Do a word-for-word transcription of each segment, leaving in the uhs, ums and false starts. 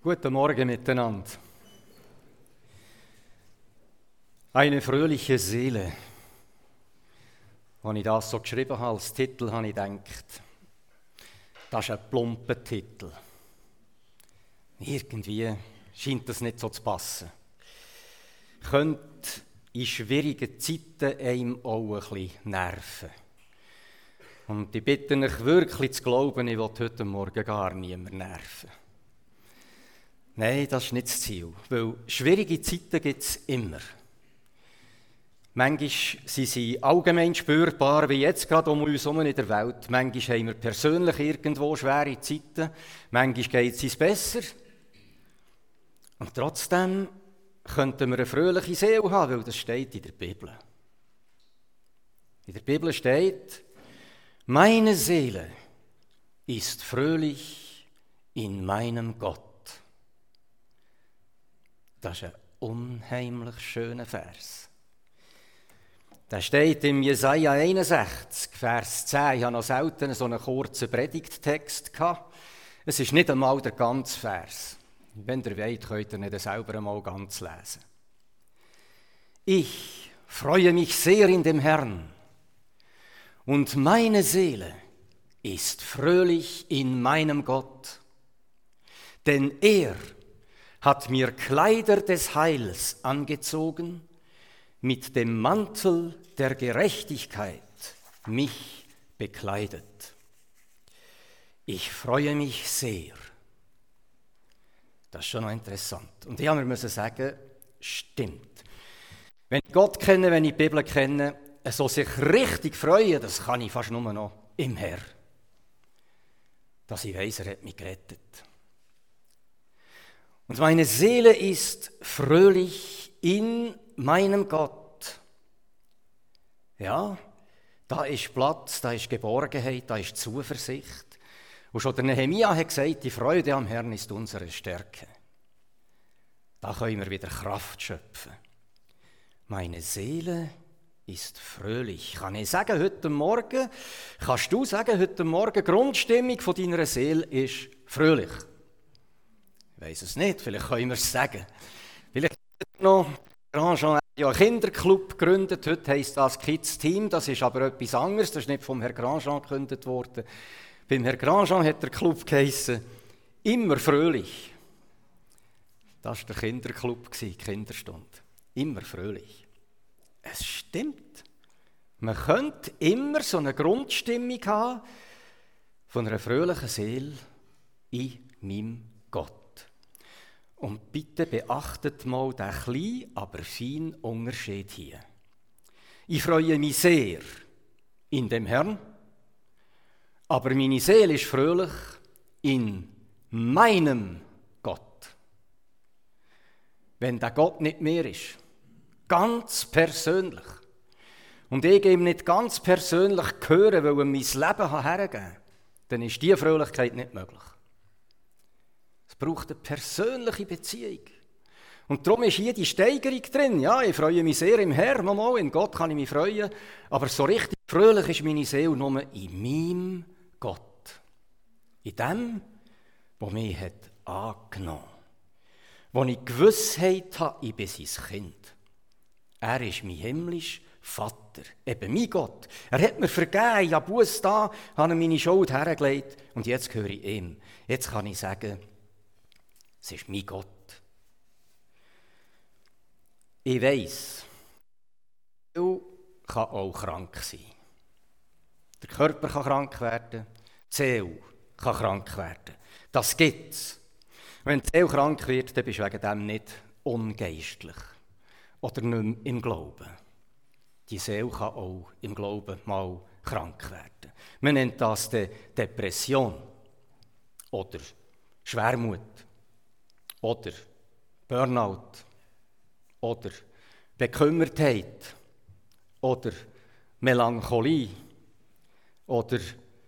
Guten Morgen miteinander. Eine fröhliche Seele. Als ich das so geschrieben habe, als Titel, habe ich gedacht, das ist ein plumper Titel. Irgendwie scheint das nicht so zu passen. Könnte in schwierigen Zeiten einem auch ein bisschen nerven. Und ich bitte euch wirklich zu glauben, ich will heute Morgen gar niemanden nerven. Nein, das ist nicht das Ziel, weil schwierige Zeiten gibt es immer. Manchmal sind sie allgemein spürbar, wie jetzt gerade um uns herum in der Welt. Manchmal haben wir persönlich irgendwo schwere Zeiten, manchmal geht es uns besser. Und trotzdem könnten wir eine fröhliche Seele haben, weil das steht in der Bibel. In der Bibel steht, meine Seele ist fröhlich in meinem Gott. Das ist ein unheimlich schöner Vers. Der steht im Jesaja einundsechzig, Vers zehn. Ich hatte noch selten so einen kurzen Predigttext gehabt. Es ist nicht einmal der ganze Vers. Wenn ihr wollt, könnt ihr ihn selber einmal ganz lesen. Ich freue mich sehr in dem Herrn und meine Seele ist fröhlich in meinem Gott, denn er hat mir Kleider des Heils angezogen, mit dem Mantel der Gerechtigkeit mich bekleidet. Ich freue mich sehr. Das ist schon noch interessant. Und ich musste sagen, stimmt. Wenn ich Gott kenne, wenn ich die Bibel kenne, so sich richtig freuen, das kann ich fast nur noch im Herrn. Dass ich weiss, er hat mich gerettet. Und meine Seele ist fröhlich in meinem Gott. Ja, da ist Platz, da ist Geborgenheit, da ist Zuversicht. Und schon der Nehemia hat gesagt, die Freude am Herrn ist unsere Stärke. Da können wir wieder Kraft schöpfen. Meine Seele ist fröhlich. Kann ich sagen, heute Morgen, kannst du sagen, heute Morgen, Grundstimmung von deiner Seele ist fröhlich? Ich weiss es nicht, vielleicht können wir es sagen. Vielleicht noch, Grandjean hat ja einen Kinderclub gegründet, heute heisst das Kids Team, das ist aber etwas anderes, das ist nicht vom Herrn Grandjean gegründet worden. Beim Herrn Grandjean hat der Club geheissen, immer fröhlich. Das war der Kinderclub, die Kinderstunde. Immer fröhlich. Es stimmt. Man könnte immer so eine Grundstimmung haben von einer fröhlichen Seele in meinem Gott. Und bitte beachtet mal den kleinen, aber feinen Unterschied hier. Ich freue mich sehr in dem Herrn, aber meine Seele ist fröhlich in meinem Gott. Wenn der Gott nicht mehr ist, ganz persönlich, und ich ihm nicht ganz persönlich gehöre, weil er mein Leben hergeben kann, dann ist diese Fröhlichkeit nicht möglich. Es braucht eine persönliche Beziehung. Und darum ist hier die Steigerung drin. Ja, ich freue mich sehr im Herrn, nochmal, in Gott kann ich mich freuen, aber so richtig fröhlich ist meine Seele nur in meinem Gott. In dem, der mich hat angenommen hat. Wo ich Gewissheit habe, ich bin sein Kind. Er ist mein himmlischer Vater, eben mein Gott. Er hat mir vergeben, ich habe Busse da, habe meine Schuld hergelegt und jetzt gehöre ich ihm. Jetzt kann ich sagen, es ist mein Gott. Ich weiss, du kann auch krank sein. Der Körper kann krank werden, die Seele kann krank werden. Das gibt es. Wenn die Seele krank wird, dann bist du wegen dem nicht ungeistlich oder nicht mehr im Glauben. Die Seele kann auch im Glauben mal krank werden. Man nennt das De- Depression oder Schwermut oder Burnout oder Bekümmertheit oder Melancholie oder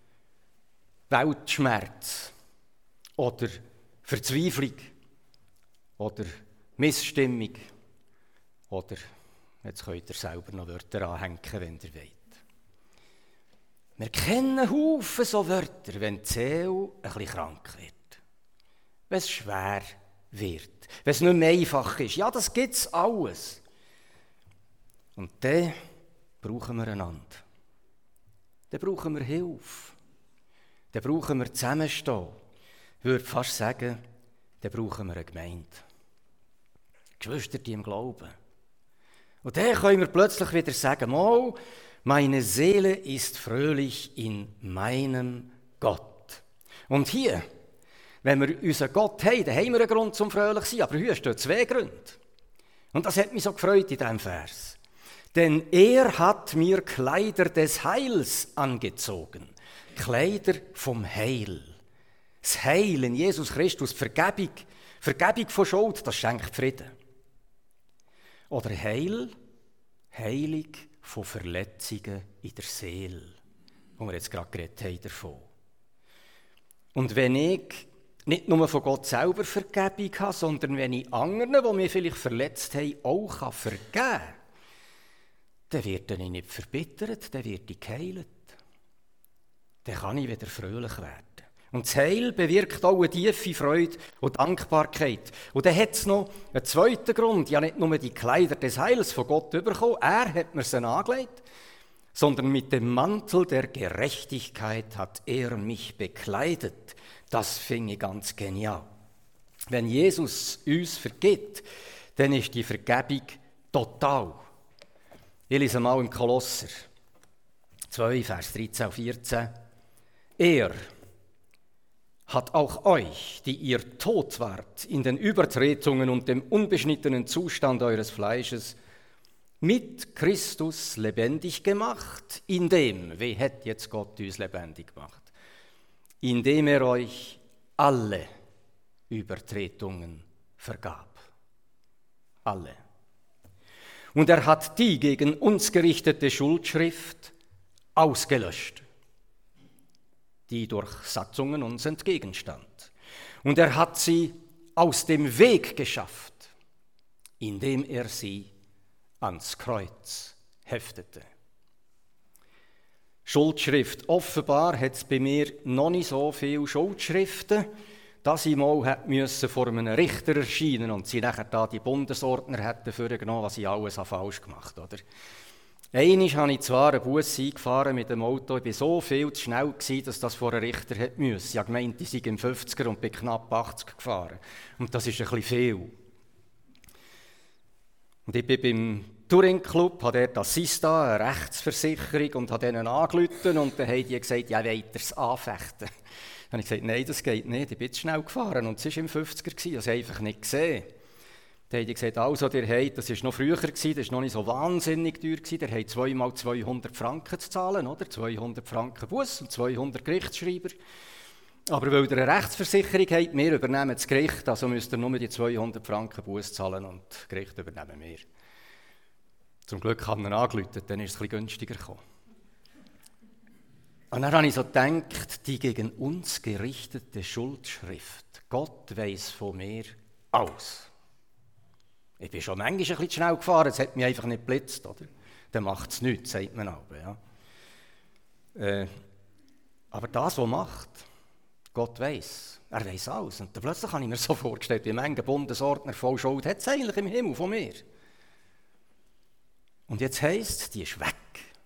Weltschmerz oder Verzweiflung oder Missstimmung oder, jetzt könnt ihr selber noch Wörter anhängen, wenn ihr wollt. Wir kennen Haufen so Wörter, wenn die Seele ein bisschen krank wird. Wenn es schwer wird. Wenn es nicht mehr einfach ist. Ja, das gibt es alles. Und dann brauchen wir einander. Dann brauchen wir Hilfe. Dann brauchen wir Zusammenstehen. Ich würde fast sagen, dann brauchen wir eine Gemeinde. Geschwister, die im Glauben. Und dann können wir plötzlich wieder sagen, mal, meine Seele ist fröhlich in meinem Gott. Und hier, wenn wir unseren Gott haben, dann haben wir einen Grund zum fröhlich zu sein. Aber hier stehen zwei Gründe. Und das hat mich so gefreut in diesem Vers. Denn er hat mir Kleider des Heils angezogen. Kleider vom Heil. Das Heil in Jesus Christus, Vergebung, Vergebung von Schuld, das schenkt Frieden. Oder Heil, Heilung von Verletzungen in der Seele, wo wir jetzt gerade geredet haben davon. Und wenn ich nicht nur von Gott selber Vergebung habe, sondern wenn ich anderen, die mich vielleicht verletzt haben, auch vergeben kann, dann werde ich nicht verbittert, dann werde ich geheilt. Dann kann ich wieder fröhlich werden. Und das Heil bewirkt auch eine tiefe Freude und Dankbarkeit. Und dann hat es noch einen zweiten Grund. Ich habe nicht nur die Kleider des Heils von Gott bekommen, er hat mir sie angelegt, sondern mit dem Mantel der Gerechtigkeit hat er mich bekleidet. Das finde ich ganz genial. Wenn Jesus uns vergibt, dann ist die Vergebung total. Ich lese mal im Kolosser zwei, Vers dreizehn und vierzehn. Er hat auch euch, die ihr tot wart, in den Übertretungen und dem unbeschnittenen Zustand eures Fleisches, mit Christus lebendig gemacht, indem, wie hat jetzt Gott uns lebendig gemacht? Indem er euch alle Übertretungen vergab. Alle. Und er hat die gegen uns gerichtete Schuldschrift ausgelöscht, die durch Satzungen uns entgegenstand. Und er hat sie aus dem Weg geschafft, indem er sie ans Kreuz heftete. Schuldschrift. Offenbar hat es bei mir noch nicht so viele Schuldschriften, dass ich mal müssen vor einem Richter erscheinen und sie nachher da die Bundesordner hätten vorgenommen, was ich alles falsch gemacht habe. Einmal habe ich zwar einen Bus eingefahren mit dem Auto, ich war so viel zu schnell gewesen, dass das vor einen Richter hätte müssen. Ich habe gemeint, ich sei im fünfziger und bin knapp achtzig gefahren. Und das ist ein bisschen viel. Und ich bin beim Touring-Club, habe dort Assista, eine Rechtsversicherung, und habe denen angerufen und dann haben die gesagt, ja, wollt ihr es anfechten? Dann habe ich gesagt, nein, das geht nicht, ich bin zu schnell gefahren und es war im fünfziger, ich habe es einfach nicht gesehen. Dann haben die gesagt, also, der habt, das war noch früher, das war noch nicht so wahnsinnig teuer, der hat zweimal zweihundert Franken zu zahlen, oder? zweihundert Franken Bus und zweihundert Gerichtsschreiber. Aber weil ihr eine Rechtsversicherung habt, wir übernehmen das Gericht, also müsst ihr nur die zweihundert Franken Bus zahlen und das Gericht übernehmen wir. Zum Glück haben wir angerufen, dann ist es ein bisschen günstiger gekommen. Und dann habe ich so gedacht, die gegen uns gerichtete Schuldschrift, Gott weiss von mir aus. Ich bin schon manchmal ein bisschen schnell gefahren, es hat mich einfach nicht geblitzt, oder? Dann macht es nichts, sagt man aber. Ja. Äh, aber das, was macht, Gott weiss, er weiss alles. Und dann plötzlich habe ich mir so vorgestellt, wie manche Bundesordner voll Schuld hat es eigentlich im Himmel von mir. Und jetzt heisst es, die ist weg.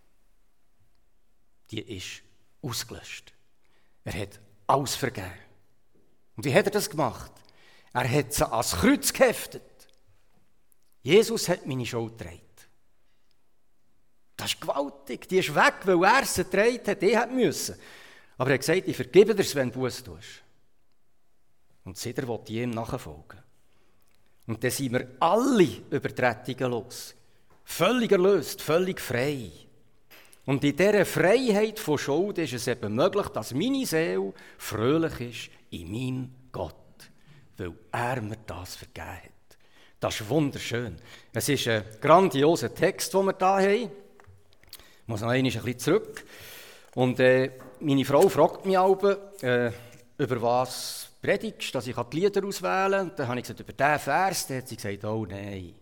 Die ist ausgelöscht. Er hat alles vergeben. Und wie hat er das gemacht? Er hat sie ans Kreuz geheftet. Jesus hat meine Schuld getragen. Das ist gewaltig. Die ist weg, weil er sie getragen hat. Ich hätte müssen. Aber er hat gesagt, ich vergebe dir, wenn du Buße tust. Und seitdem will ich ihm nachfolgen. Und dann sind wir alle Übertretungen los. Völlig erlöst, völlig frei. Und in dieser Freiheit von Schuld ist es eben möglich, dass meine Seele fröhlich ist in meinem Gott, weil er mir das vergeben hat. Das ist wunderschön. Es ist ein grandioser Text, den wir hier haben. Ich muss noch einmal ein bisschen zurück. Und äh, meine Frau fragt mich auch, äh, über was predigst, dass ich die Lieder auswählen kann. Und dann habe ich gesagt, über diesen Vers. Dann hat sie gesagt, oh nein.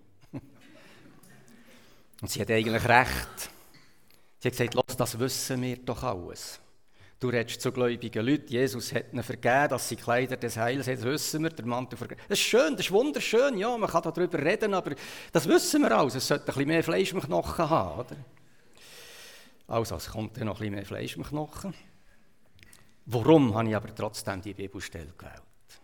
Und sie hat eigentlich recht. Sie hat gesagt, lass, das wissen wir doch alles. Du redest zu gläubigen Leuten, Jesus hat ihnen vergeben, dass sie Kleider des Heils haben, das wissen wir, der Mantel vergeben. Das ist schön, das ist wunderschön, ja, man kann darüber reden, aber das wissen wir alles, es sollte ein bisschen mehr Fleisch im Knochen haben, oder? Also, es kommt dann noch ein bisschen mehr Fleisch im Knochen. Warum habe ich aber trotzdem die Bibelstelle gewählt?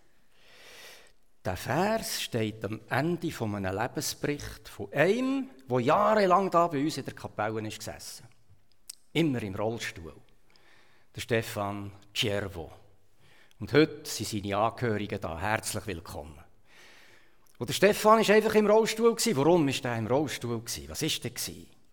Der Vers steht am Ende von einem Lebensbericht von einem, der jahrelang da bei uns in der Kapelle ist gesessen. Immer im Rollstuhl. Der Stefan Ciervo. Und heute sind seine Angehörigen da. Herzlich willkommen. Und der Stefan war einfach im Rollstuhl. Warum war er im Rollstuhl? Was war der?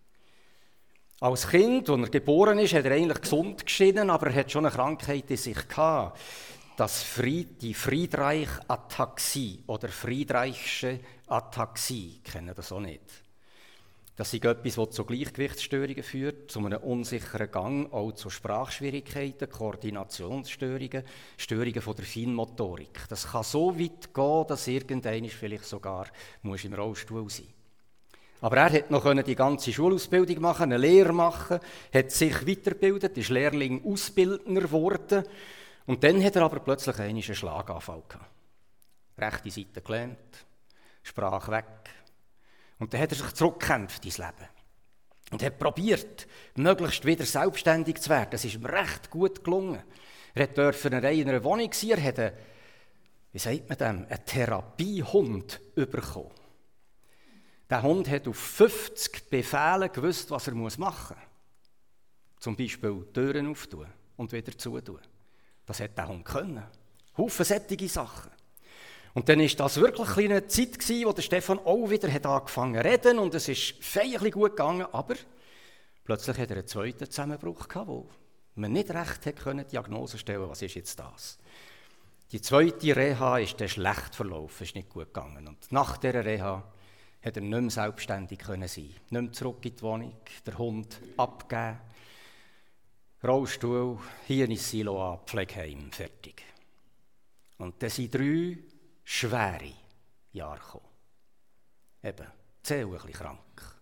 Als Kind, als er geboren ist, hat er eigentlich gesund geschieden, aber er hat schon eine Krankheit in sich gehabt. Das Fried, die Friedreich-Ataxie oder Friedreichsche Ataxie, kennen das auch nicht. Das ist etwas, das zu Gleichgewichtsstörungen führt, zu einem unsicheren Gang, auch zu Sprachschwierigkeiten, Koordinationsstörungen, Störungen von der Feinmotorik. Das kann so weit gehen, dass irgendwann vielleicht sogar muss im Rollstuhl sein. Aber er konnte noch die ganze Schulausbildung machen, eine Lehre machen, hat sich weitergebildet, ist Lehrling Ausbildner geworden. Und dann hat er aber plötzlich einen Schlaganfall gehabt. Rechte Seite gelähmt, Sprache weg. Und dann hat er sich zurückgekämpft ins Leben. Und hat probiert, möglichst wieder selbstständig zu werden. Das ist ihm recht gut gelungen. Er durfte in einer Wohnung sein, er hat einen, wie sagt man dem, einen Therapiehund bekommen. Der Hund hat auf fünfzig Befehle gewusst, was er machen muss. Zum Beispiel Türen auftun und wieder zutun. Das hat der Hund können. Haufen sättige Sachen. Und dann war das wirklich eine Zeit, in der Stefan auch wieder hat angefangen zu reden und es ist feierlich gut gegangen, aber plötzlich hat er einen zweiten Zusammenbruch gehabt, wo man nicht recht hat können, Diagnose stellen, was ist jetzt das. Die zweite Reha ist dann schlecht verlaufen, ist nicht gut gegangen. Und nach dieser Reha hat er nicht mehr selbstständig können sein, nicht mehr zurück in die Wohnung, der Hund abgeben, Rollstuhl, hier in Siloa, Pflegeheim, fertig. Und dann sind drei schwere Jahre gekommen. Eben, zähl ein bisschen krank.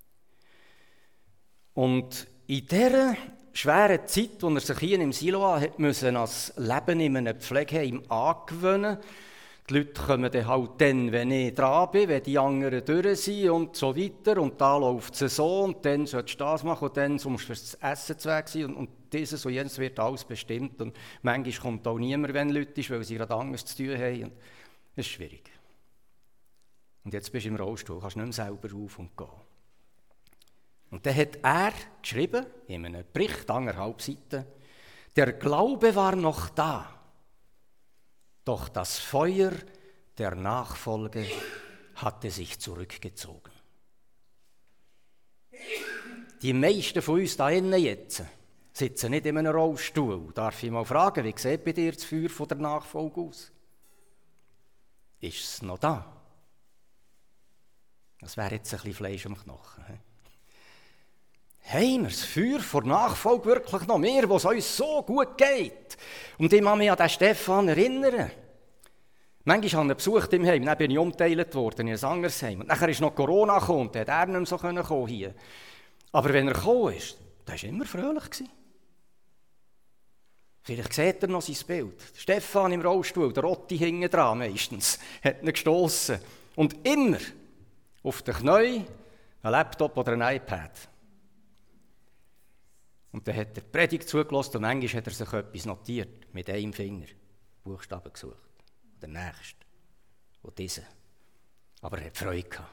Und in dieser schweren Zeit, in der er sich hier im Siloa hat müssen, als Leben in einem Pflegeheim angewöhnen, die Leute kommen dann halt dann, wenn ich dran bin, wenn die anderen durch sind und so weiter. Und da läuft es so und dann sollst du das machen und dann sollst du fürs Essen zu weg sein. Und, und dieses und jenes wird alles bestimmt. Und manchmal kommt auch niemand, wenn Leute ist, weil sie gerade Angst zu tun haben. Und das ist schwierig. Und jetzt bist du im Rollstuhl, kannst nicht mehr selber auf und gehen. Und dann hat er geschrieben, in einem Bericht, anderthalb Seiten, der Glaube war noch da. Doch das Feuer der Nachfolge hatte sich zurückgezogen. Die meisten von uns da innen jetzt sitzen nicht in einem Rollstuhl. Darf ich mal fragen, wie sieht bei dir das Feuer von der Nachfolge aus? Ist es noch da? Das wäre jetzt ein bisschen Fleisch am Knochen. Haben wir das Feuer vor Nachfolge wirklich noch mehr, wo es uns so gut geht? Und ich kann mich an den Stefan erinnern. Manchmal habe ich ihn besucht im Heim, dann bin ich umgeteilt worden in ein anderes Heim. Und dann ist noch Corona gekommen, und dann hat er nicht mehr so kommen hier. Aber wenn er gekommen ist, dann war er immer fröhlich. Vielleicht sieht er noch sein Bild. Stefan im Rollstuhl, der Otti hinten dran meistens, hat ihn gestossen. Und immer auf den Knien ein Laptop oder ein iPad. Und dann hat er die Predigt zugelassen und manchmal hat er sich etwas notiert, mit einem Finger, Buchstaben gesucht. Der nächste und dieser. Aber er hat Freude gehabt.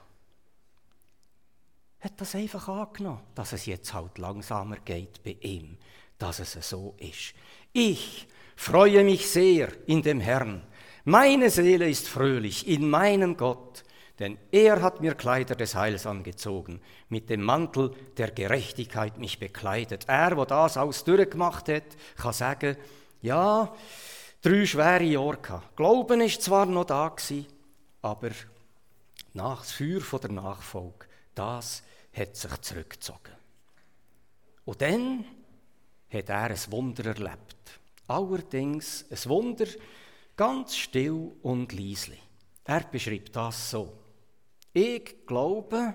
Er hat das einfach angenommen, dass es jetzt halt langsamer geht bei ihm, dass es so ist. Ich freue mich sehr in dem Herrn. Meine Seele ist fröhlich in meinem Gott, denn er hat mir Kleider des Heils angezogen, mit dem Mantel der Gerechtigkeit mich bekleidet. Er, der das alles durchgemacht hat, kann sagen, ja, drei schwere Jahre gehabt. Glauben ist zwar noch da gewesen, aber das Feuer von der Nachfolge, das hat sich zurückgezogen. Und dann hat er ein Wunder erlebt. Allerdings ein Wunder, ganz still und leislich. Er beschreibt das so. Ich glaube,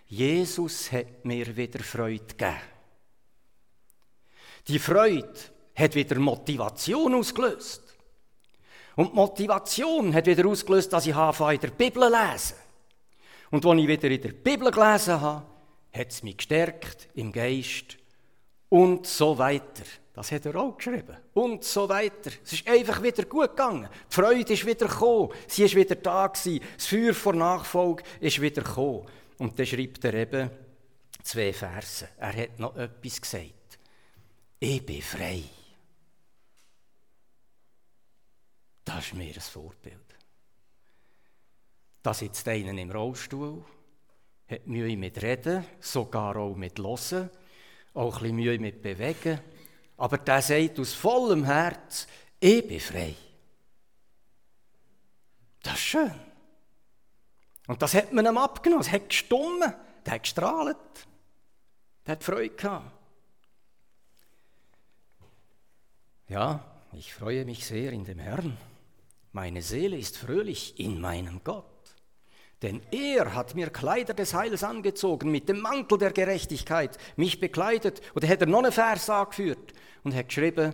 Jesus hat mir wieder Freude gegeben. Die Freude hat wieder Motivation ausgelöst. Und die Motivation hat wieder ausgelöst, dass ich anfange, in der Bibel zu lesen. Und als ich wieder in der Bibel gelesen habe, hat es mich gestärkt im Geist und so weiter. Das hat er auch geschrieben. Und so weiter. Es ist einfach wieder gut gegangen. Die Freude ist wieder gekommen. Sie ist wieder da gewesen. Das Feuer vor Nachfolge ist wieder gekommen. Und dann schreibt er eben zwei Verse. Er hat noch etwas gesagt. Ich bin frei. Das ist mir ein Vorbild. Da sitzt einer im Rollstuhl, hat Mühe mit Reden, sogar auch mit Hören, auch ein bisschen Mühe mit Bewegen. Aber der sagt aus vollem Herz, ich bin frei. Das ist schön. Und das hat man ihm abgenommen, es hat gestummen, der hat gestrahlt, der hat Freude gehabt. Ja, ich freue mich sehr in dem Herrn. Meine Seele ist fröhlich in meinem Gott. Denn er hat mir Kleider des Heils angezogen, mit dem Mantel der Gerechtigkeit, mich bekleidet. Und er hat er noch einen Vers angeführt und hat geschrieben,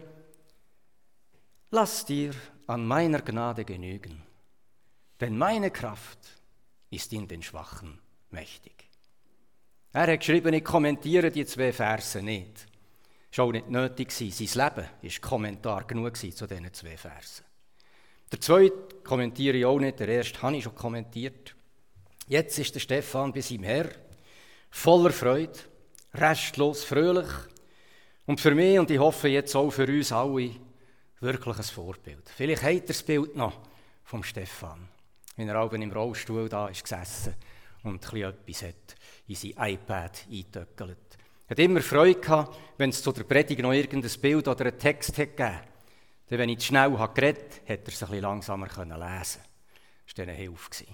lass dir an meiner Gnade genügen, denn meine Kraft ist in den Schwachen mächtig. Er hat geschrieben, ich kommentiere die zwei Verse nicht. Das war auch nicht nötig. Sein Leben war Kommentar genug zu diesen zwei Versen. Der zweite kommentiere ich auch nicht, der erste habe ich schon kommentiert. Jetzt ist der Stephan bei seinem Herr, voller Freude, restlos fröhlich und für mich und ich hoffe jetzt auch für uns alle wirklich ein Vorbild. Vielleicht habt ihr das Bild noch vom Stephan, wenn er oben im Rollstuhl da ist gesessen und ein bisschen etwas hat in sein iPad eingetöckelt. Er hat immer Freude gehabt, wenn es zu der Predigt noch irgendein Bild oder einen Text hat gegeben. Denn wenn ich zu schnell habe geredet habe, hätte er es ein bisschen langsamer lesen können. Das war eine Hilfe.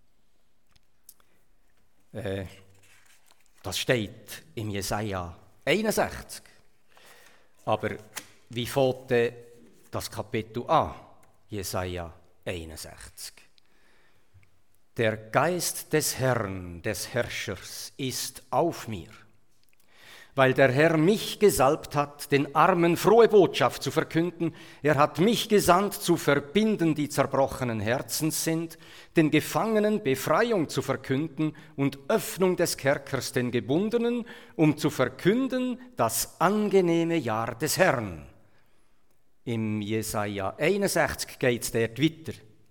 Äh, das steht im Jesaja einundsechzig. Aber wie fängt denn das Kapitel an? Jesaja einundsechzig. Der Geist des Herrn, des Herrschers, ist auf mir, weil der Herr mich gesalbt hat, den Armen frohe Botschaft zu verkünden. Er hat mich gesandt, zu verbinden, die zerbrochenen Herzens sind, den Gefangenen Befreiung zu verkünden und Öffnung des Kerkers den Gebundenen, um zu verkünden das angenehme Jahr des Herrn. Im Jesaja einundsechzig geht es dort weiter.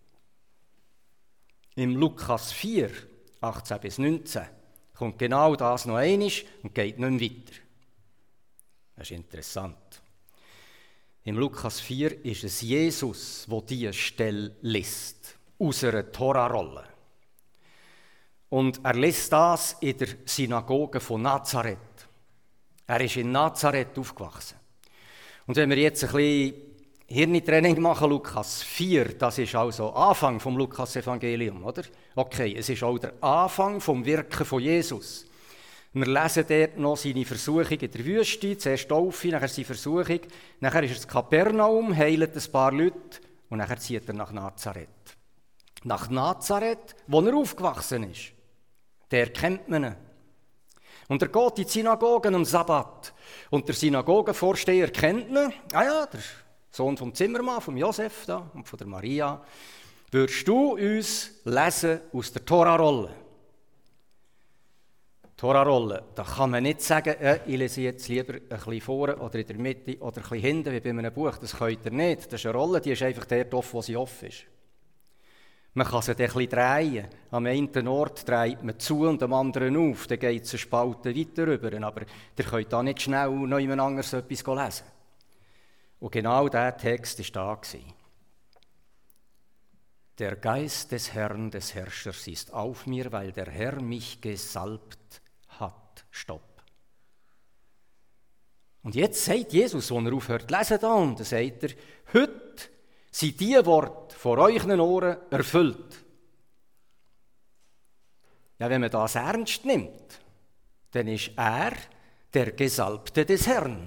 Im Lukas vier, achtzehn bis neunzehn, kommt genau das noch einmal und geht nicht mehr weiter. Das ist interessant. Im Lukas vier ist es Jesus, der diese Stelle liest, aus einer Tora-Rolle. Und er liest das in der Synagoge von Nazareth. Er ist in Nazareth aufgewachsen. Und wenn wir jetzt ein bisschen Hirntraining machen, Lukas vier, das ist also Anfang vom Lukas-Evangelium, oder? Okay, es ist auch der Anfang vom Wirken von Jesus. Wir lesen dort noch seine Versuchung in der Wüste, zuerst Taufe, nachher seine Versuchung, nachher ist er in Kapernaum, heilt ein paar Leute und nachher zieht er nach Nazareth. Nach Nazareth, wo er aufgewachsen ist. Der kennt man ihn. Und er geht in die Synagogen am Sabbat. Und der Synagogenvorsteher kennt ihn. Ah ja, der Sohn vom Zimmermann, vom Josef da und von der Maria. Würdest du uns lesen aus der Tora-Rolle? Tora-Rolle, da kann man nicht sagen, äh, ich lese jetzt lieber ein bisschen vorne oder in der Mitte oder ein bisschen hinten, wie bei einem Buch. Das könnt ihr nicht. Das ist eine Rolle, die ist einfach dort offen, wo sie offen ist. Man kann sie dann ein bisschen drehen. Am einen Ort dreht man zu und am anderen auf. Dann geht es eine Spalte weiter rüber. Aber ihr könnt da nicht schnell noch jemand anderes etwas lesen. Und genau dieser Text war da. Der Geist des Herrn, des Herrschers ist auf mir, weil der Herr mich gesalbt hat. Stopp. Und jetzt sagt Jesus, als er aufhört zu lesen, da, und dann sagt er, heute sind die Worte vor euren Ohren erfüllt. Ja, wenn man das ernst nimmt, dann ist er der Gesalbte des Herrn.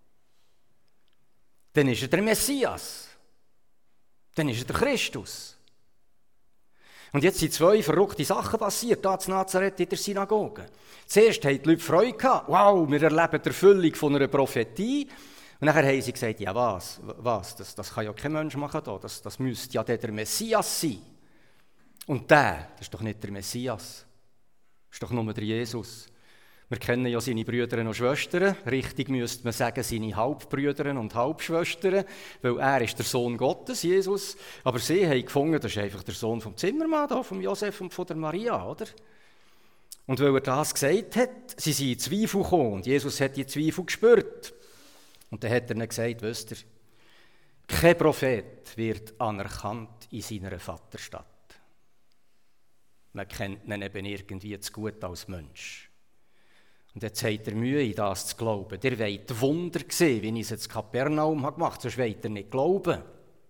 Dann ist er der Messias. Dann ist er der Christus. Und jetzt sind zwei verrückte Sachen passiert, da in Nazareth in der Synagoge. Zuerst hatten die Leute Freude gehabt. Wow, wir erleben die Erfüllung von einer Prophetie. Und nachher haben sie gesagt, ja was, was das, das kann ja kein Mensch machen da, das, das müsste ja der Messias sein. Und der, das ist doch nicht der Messias, das ist doch nur der Jesus. Wir kennen ja seine Brüder und Schwestern, richtig müsste man sagen, seine Halbbrüder und Halbschwestern, weil er ist der Sohn Gottes, Jesus, aber sie haben gefunden, das ist einfach der Sohn vom Zimmermann, da, vom Josef und von der Maria, oder? Und weil er das gesagt hat, sie sind in Zweifel gekommen und Jesus hat die Zweifel gespürt. Und dann hat er ihnen gesagt, wisst ihr, kein Prophet wird anerkannt in seiner Vaterstadt. Man kennt ihn eben irgendwie zu gut als Mensch. Und jetzt habt ihr Mühe, in das zu glauben. Ihr wollt Wunder sehen, wie ich es jetzt in Kapernaum gemacht habe, sonst wollt ihr nicht glauben.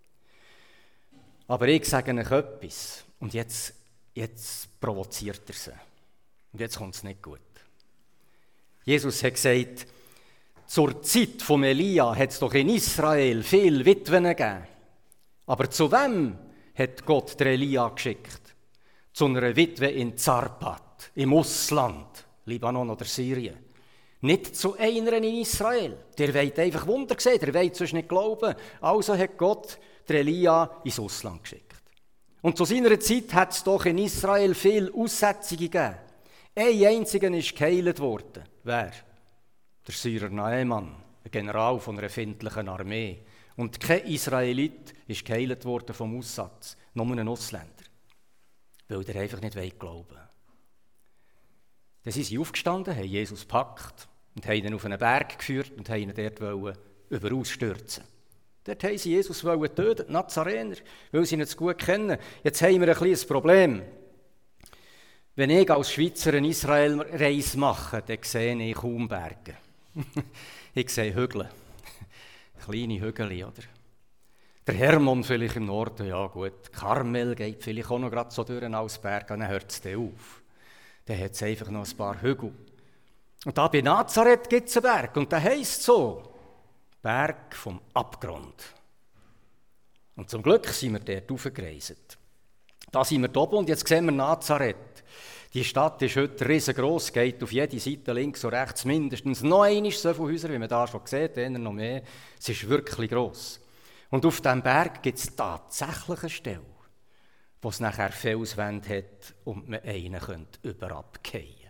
Aber ich sage euch etwas, und jetzt, jetzt provoziert er sie. Und jetzt kommt es nicht gut. Jesus hat gesagt, zur Zeit von Elia hat es doch in Israel viele Witwen gegeben. Aber zu wem hat Gott den Elia geschickt? Zu einer Witwe in Zarpat, im Ausland. Libanon oder Syrien. Nicht zu einer in Israel. Der wollt einfach Wunder sehen, der wollt sonst nicht glauben. Also hat Gott den Elia ins Ausland geschickt. Und zu seiner Zeit hat es doch in Israel viele Aussetzungen gegeben. Ein einziger ist geheilt worden. Wer? Der Syrer Naaman, ein General von einer findlichen Armee. Und kein Israelit ist geheilt worden vom Aussatz, nur ein Ausländer. Weil der einfach nicht glauben will. Dann sind sie aufgestanden, haben Jesus gepackt und haben ihn auf einen Berg geführt und haben ihn dort überaus stürzen. Dort haben sie Jesus töten, die Nazarener, weil sie ihn zu gut kennen. Jetzt haben wir ein kleines Problem. Wenn ich als Schweizer eine Israel-Reise mache, dann sehe ich kaum Berge. Ich sehe Hügel. Kleine Hügel, oder? Der Hermon vielleicht im Norden, ja gut. Karmel geht vielleicht auch noch gerade so durch als Berg, und dann hört es dann auf. Dann hat es einfach noch ein paar Hügel. Und da bei Nazareth gibt es einen Berg. Und der heisst so: Berg vom Abgrund. Und zum Glück sind wir dort raufgereist. Da sind wir oben und jetzt sehen wir Nazareth. Die Stadt ist heute riesengroß, geht auf jede Seite links und rechts mindestens noch einmal so viele Häuser, wie man da schon sieht, eher noch mehr. Es ist wirklich gross. Und auf diesem Berg gibt es tatsächlich eine Stelle, wo es nachher Felswände hat und man einen überabfallen könnte.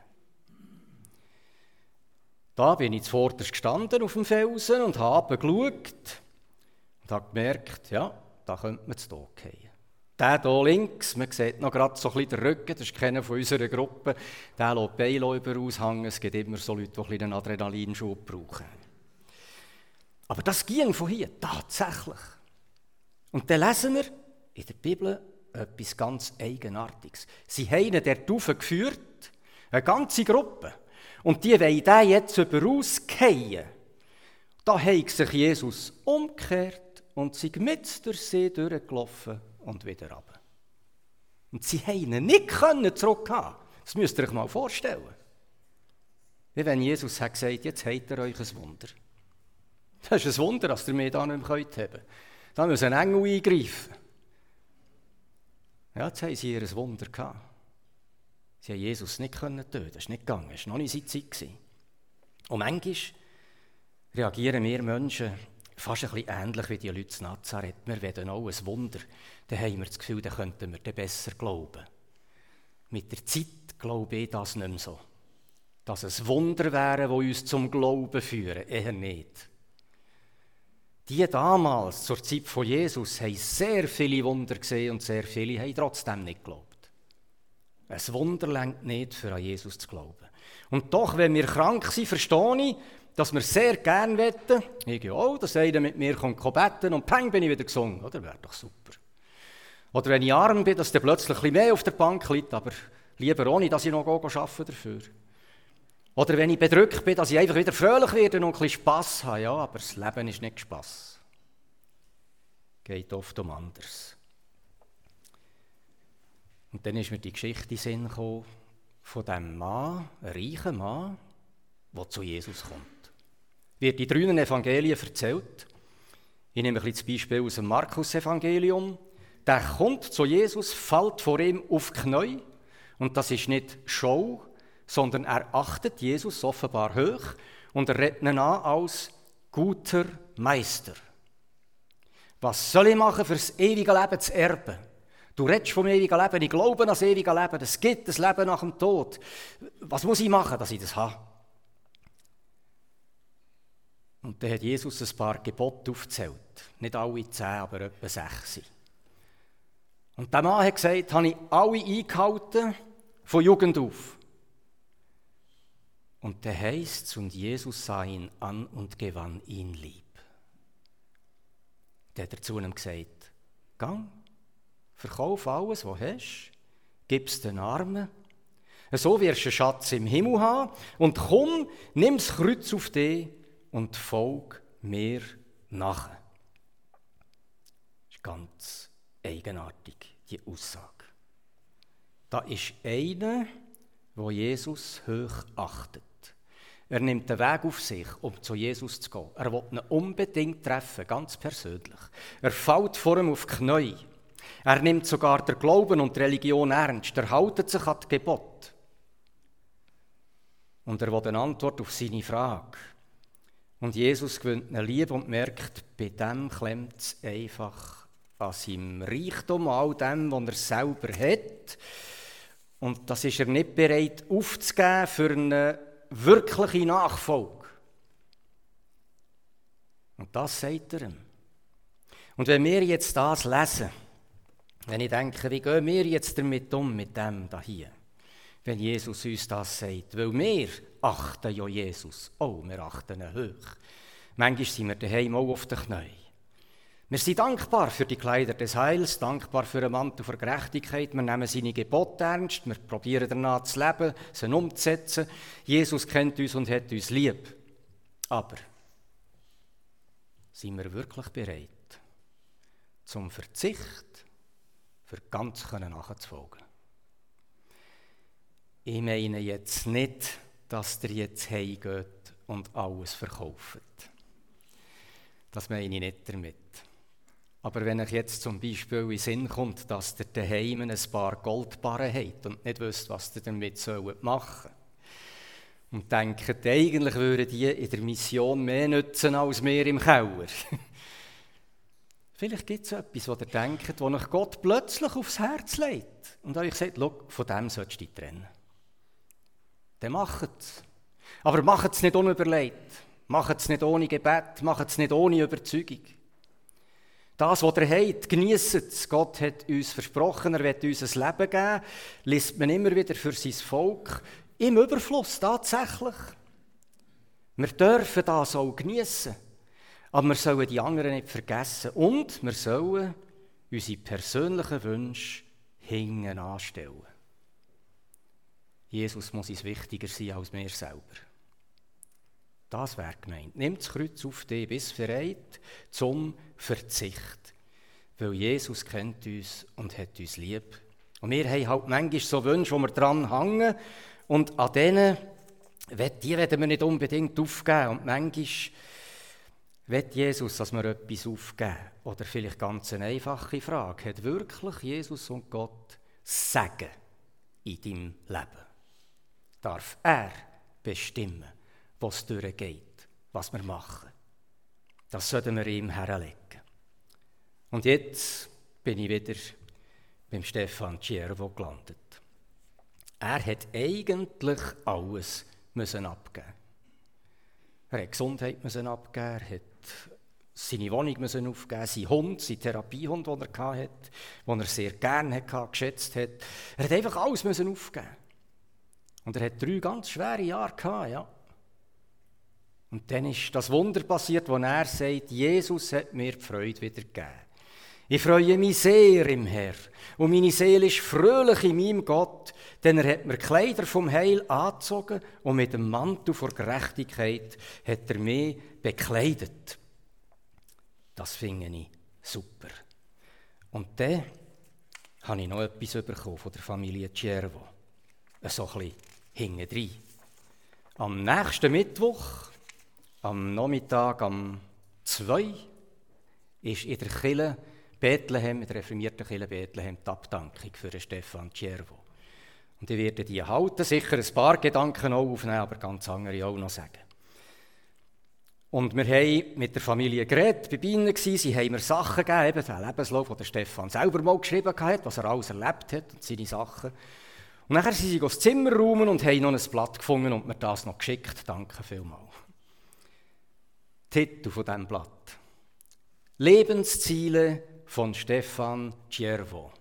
Da bin ich zuvorderst gestanden auf dem Felsen und habe geschaut und habe gemerkt, ja, da könnte man zu Tod fallen. Der hier links, man sieht noch gerade so ein bisschen den Rücken, das ist keiner von unserer Gruppe, der lässt die Beine überaushängen. Es gibt immer so Leute, die ein bisschen einen Adrenalinschub brauchen. Aber das ging von hier, tatsächlich. Und dann lesen wir in der Bibel etwas ganz Eigenartiges. Sie haben ihn dort raufgeführt, eine ganze Gruppe. Und die wollen den jetzt überausfallen. Da hat sich Jesus umgekehrt und sie mit durch See durchgelaufen und wieder runter. Und sie haben ihn nicht zurückhaben. Das müsst ihr euch mal vorstellen. Wie wenn Jesus hat gesagt, jetzt habt ihr euch ein Wunder. Das ist ein Wunder, dass ihr mich da nicht mehr haben könnt. Da muss ein Engel eingreifen. Ja, jetzt haben sie ihr ein Wunder gehabt. Sie haben Jesus nicht töten können. Das ist nicht gegangen. Das war noch nicht seine Zeit. Und manchmal reagieren wir Menschen fast ein bisschen ähnlich wie die Leute in Nazareth. Wir wollen auch ein Wunder. Dann haben wir das Gefühl, dann könnten wir dann besser glauben. Mit der Zeit glaube ich das nicht mehr so. Dass es Wunder wären, die uns zum Glauben führen. Eher nicht. Die damals, zur Zeit von Jesus, haben sehr viele Wunder gesehen und sehr viele haben trotzdem nicht geglaubt. Ein Wunder reicht nicht, für an Jesus zu glauben. Und doch, wenn wir krank sind, verstehe ich, dass wir sehr gerne wetten. Ich ja auch, dass einer mit mir kommt beten und peng, bin ich wieder gesungen. Oder wäre doch super. Oder wenn ich arm bin, dass der plötzlich ein bisschen mehr auf der Bank liegt, aber lieber ohne, dass ich noch arbeite dafür. Oder wenn ich bedrückt bin, dass ich einfach wieder fröhlich werde und ein bisschen Spass habe. Ja, aber das Leben ist nicht Spass. Geht oft um anders. Und dann ist mir die Geschichte in den Sinn gekommen von diesem Mann, einem reichen Mann, der zu Jesus kommt. Wird in drei Evangelien erzählt. Ich nehme ein bisschen das Beispiel aus dem Markus-Evangelium. Der kommt zu Jesus, fällt vor ihm auf die Knie. Und das ist nicht Show, sondern er achtet Jesus offenbar hoch und er redet ihn an als guter Meister. Was soll ich machen, für das ewige Leben zu erben? Du redest vom ewigen Leben, ich glaube an das ewige Leben, es gibt das Leben nach dem Tod. Was muss ich machen, dass ich das habe? Und dann hat Jesus ein paar Gebote aufgezählt. Nicht alle zehn, aber etwa sechs. Und der Mann hat gesagt, habe ich alle eingehalten, von Jugend auf. Und dann heisst es, und Jesus sah ihn an und gewann ihn lieb. Dann hat er zu ihm gesagt, gang, verkauf alles, was du hast, gib es den Armen, so wirst du einen Schatz im Himmel haben, und komm, nimm das Kreuz auf dich und folg mir nach. Das ist ganz eigenartig, die Aussage. Da ist einer, der Jesus hoch achtet. Er nimmt den Weg auf sich, um zu Jesus zu gehen. Er will ihn unbedingt treffen, ganz persönlich. Er fällt vor ihm auf die Knie. Er nimmt sogar den Glauben und die Religion ernst. Er hält sich an die Gebote. Und er will eine Antwort auf seine Frage. Und Jesus gewinnt ihn lieb und merkt, bei dem klemmt es einfach an seinem Reichtum, an all dem, was er selber hat. Und das ist er nicht bereit aufzugeben für eine wirkliche Nachfolge. Und das sagt er ihm. Und wenn wir jetzt das lesen, wenn ich denke, wie gehen wir jetzt damit um, mit dem da hier, wenn Jesus uns das sagt, weil wir achten ja Jesus, oh, wir achten ihn hoch. Manchmal sind wir daheim auch auf den Knien. Wir sind dankbar für die Kleider des Heils, dankbar für den Mantel der Gerechtigkeit. Wir nehmen seine Gebote ernst, wir probieren danach zu leben, sie umzusetzen. Jesus kennt uns und hat uns lieb. Aber sind wir wirklich bereit, zum Verzicht für ganz nachzufolgen? Ich meine jetzt nicht, dass ihr jetzt heimgeht und alles verkauft. Das meine ich nicht damit. Aber wenn euch jetzt zum Beispiel in den Sinn kommt, dass ihr daheim ein paar Goldbarren habt und nicht wisst, was ihr damit machen sollt, und denkt, eigentlich würden die in der Mission mehr nützen als wir im Keller. Vielleicht gibt es etwas, was ihr denkt, wo euch Gott plötzlich aufs Herz legt und euch sagt, schau, von dem solltest du dich trennen. Dann macht es. Aber macht es nicht unüberlegt. Macht es nicht ohne Gebet. Macht es nicht ohne Überzeugung. Das, was ihr habt, genießt es. Gott hat uns versprochen, er wird uns ein Leben geben. Liest man immer wieder für sein Volk. Im Überfluss, tatsächlich. Wir dürfen das auch genießen. Aber wir sollen die anderen nicht vergessen. Und wir sollen unsere persönlichen Wünsche hinten anstellen. Jesus muss uns wichtiger sein als wir selber. Das wäre gemeint. Nimm das Kreuz auf dich, bist bereit zum Verzicht. Weil Jesus kennt uns und hat uns lieb. Und wir haben halt manchmal so Wünsche, wo wir dran hängen. Und an denen, die werden wir nicht unbedingt aufgeben. Und manchmal will Jesus, dass wir etwas aufgeben. Oder vielleicht ganz eine einfache Frage. Hat wirklich Jesus und Gott Segen in deinem Leben? Darf er bestimmen, was durchgeht, was wir machen? Das sollten wir ihm herlegen. Und jetzt bin ich wieder beim Stefan Ciervo gelandet. Er hat eigentlich alles müssen abgeben. Er hat Gesundheit müssen abgeben, er hat seine Wohnung müssen aufgeben, seinen Hund, seinen Therapiehund, den er hatte, den er sehr gerne hatte, geschätzt hat. Er hat einfach alles müssen aufgeben. Und er hat drei ganz schwere Jahre gehabt, ja. Und dann ist das Wunder passiert, wo er sagt, Jesus hat mir die Freude wieder gegeben. Ich freue mich sehr im Herrn. Und meine Seele ist fröhlich in meinem Gott, denn er hat mir Kleider vom Heil angezogen und mit dem Mantel vor Gerechtigkeit hat er mich bekleidet. Das finde ich super. Und dann habe ich noch etwas bekommen von der Familie Ciervo. So ein bisschen hintendrein. Am nächsten Mittwoch, am Nachmittag um zwei, ist in der Kirche Bethlehem, in der reformierten Kirche Bethlehem, die Abdankung für den Stefan Ciervo. Und ich werde die halten, sicher ein paar Gedanken auch aufnehmen, aber ganz andere auch noch sagen. Und wir haben mit der Familie geredet, bei ihnen gewesen, sie haben mir Sachen gegeben, eben den Lebenslauf, den der Stefan selber mal geschrieben hat, was er alles erlebt hat und seine Sachen. Und nachher sind sie ins Zimmer räumen und haben noch ein Blatt gefunden und mir das noch geschickt. Danke vielmals. Titel von diesem Blatt: Lebensziele von Stefan Ciervo.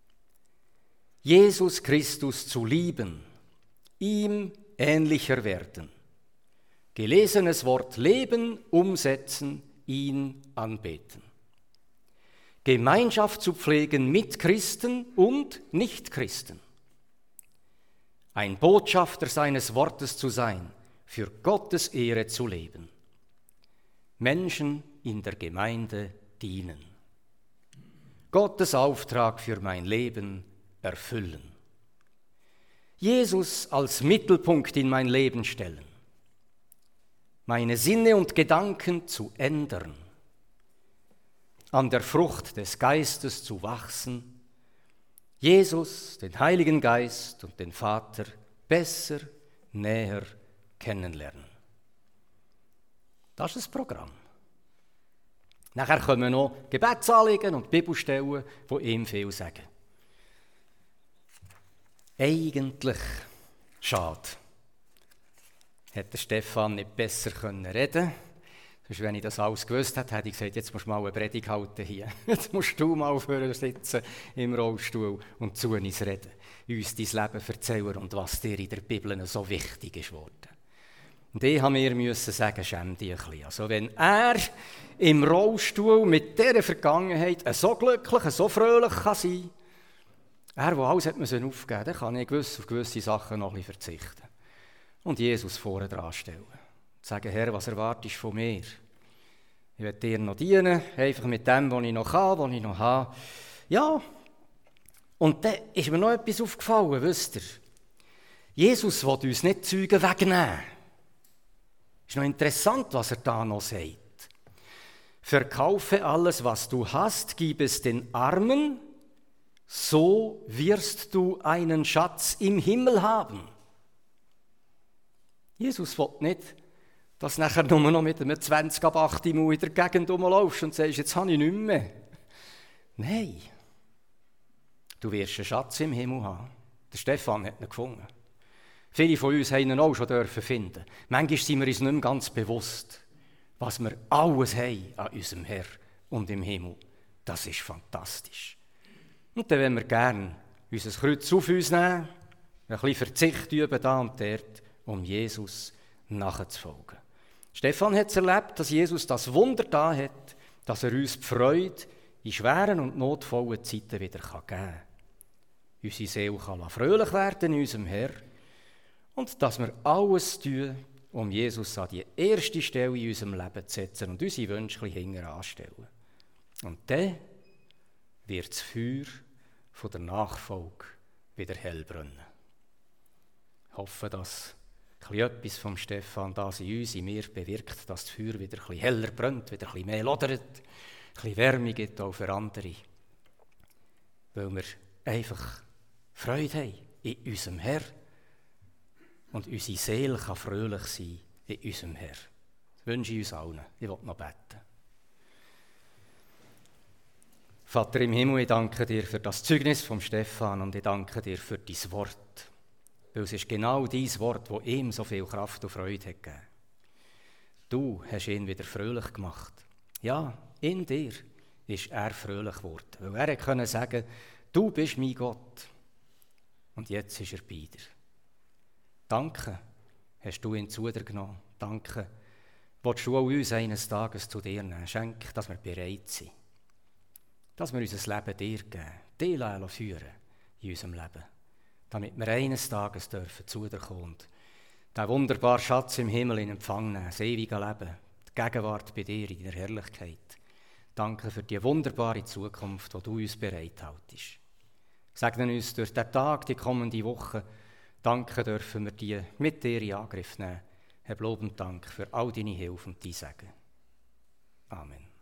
Jesus Christus zu lieben, ihm ähnlicher werden. Gelesenes Wort leben, umsetzen, ihn anbeten. Gemeinschaft zu pflegen mit Christen und Nichtchristen. Ein Botschafter seines Wortes zu sein, für Gottes Ehre zu leben. Menschen in der Gemeinde dienen. Gottes Auftrag für mein Leben erfüllen. Jesus als Mittelpunkt in mein Leben stellen. Meine Sinne und Gedanken zu ändern, an der Frucht des Geistes zu wachsen, Jesus, den Heiligen Geist und den Vater besser, näher kennenlernen. Das ist das Programm. Nachher kommen noch Gebetsanliegen und Bibelstellen, die ihm viel sagen. Eigentlich schade. Hätte der Stefan nicht besser können reden. Sonst, wenn ich das alles gewusst hätte, hätte ich gesagt, jetzt musst du mal eine Predigt halten hier. Jetzt musst du mal vorne sitzen im Rollstuhl und zu uns reden. Uns dein Leben erzählen und was dir in der Bibel so wichtig ist worden. Und ich musste mir sagen, schäm dich ein bisschen. Also wenn er im Rollstuhl mit dieser Vergangenheit so glücklich, so fröhlich kann sein kann, er, der alles hat aufgeben musste, dann kann ich gewiss, auf gewisse Sachen noch ein bisschen verzichten. Und Jesus vorne dran stellen. Und sagen, Herr, was erwartest du von mir? Ich werde dir noch dienen, einfach mit dem, was ich noch kann, was ich noch habe. Ja, und dann ist mir noch etwas aufgefallen, wisst ihr? Jesus will uns nicht Zeugen wegnehmen. Ist noch interessant, was er da noch sagt. Verkaufe alles, was du hast, gib es den Armen, so wirst du einen Schatz im Himmel haben. Jesus will nicht, dass du nachher nur noch mit einem zwanzig ab acht in der Gegend rumlaufst und sagst, jetzt habe ich nichts mehr. Nein. Du wirst einen Schatz im Himmel haben. Der Stefan hat ihn gefunden. Viele von uns haben ihn auch schon dürfen finden. Manchmal sind wir uns nicht mehr ganz bewusst, was wir alles haben an unserem Herr und im Himmel. Das ist fantastisch. Und dann wollen wir gerne unser Kreuz auf uns nehmen, ein bisschen Verzicht üben da und dort, um Jesus nachzufolgen. Stefan hat es erlebt, dass Jesus das Wunder da hat, dass er uns die Freude in schweren und notvollen Zeiten wieder geben kann. Unsere Seele kann fröhlich werden in unserem Herr und dass wir alles tun, um Jesus an die erste Stelle in unserem Leben zu setzen und unsere Wünsche hinten anstellen. Und dann wird das Feuer von der Nachfolge wieder hell brennen. Ich hoffe, dass etwas vom Stefan das in uns, in mir bewirkt, dass das Feuer wieder ein bisschen heller brennt, wieder ein bisschen mehr lodert, ein bisschen Wärme gibt auch für andere. Weil wir einfach Freude haben in unserem Herr und unsere Seele kann fröhlich sein in unserem Herr. Das wünsche ich uns allen. Ich will noch beten. Vater im Himmel, ich danke dir für das Zeugnis vom Stefan und ich danke dir für dein Wort. Weil es ist genau dein Wort, das ihm so viel Kraft und Freude hat gegeben. Du hast ihn wieder fröhlich gemacht. Ja, in dir ist er fröhlich geworden. Weil er konnte sagen, du bist mein Gott. Und jetzt ist er bei dir. Danke, hast du ihn zu dir genommen. Danke, willst du auch uns eines Tages zu dir nehmen. Schenk, dass wir bereit sind. Dass wir unser Leben dir geben, dir führen in unserem Leben. Damit wir eines Tages dürfen zu dir kommen und den wunderbaren Schatz im Himmel in Empfang nehmen, das ewige Leben, die Gegenwart bei dir in der Herrlichkeit. Danke für die wunderbare Zukunft, die du uns bereithältst. Segne uns durch den Tag, die kommende Woche. Danke dürfen wir die mit dir in Angriff nehmen. Hab Lob und Dank für all deine Hilfe und dein Segen. Amen.